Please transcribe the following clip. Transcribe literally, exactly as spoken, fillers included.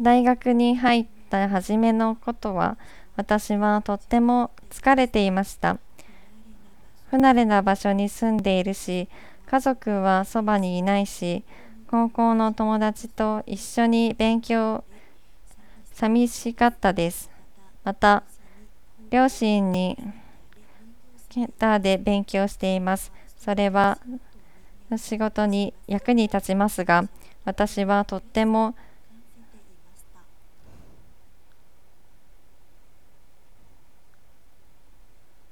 大学に入った初めのことは、私はとっても疲れていました。不慣れな場所に住んでいるし、家族はそばにいないし、高校の友達と一緒に勉強、寂しかったです。また、両親にギターで勉強しています。それは仕事に役に立ちますが、私はとっても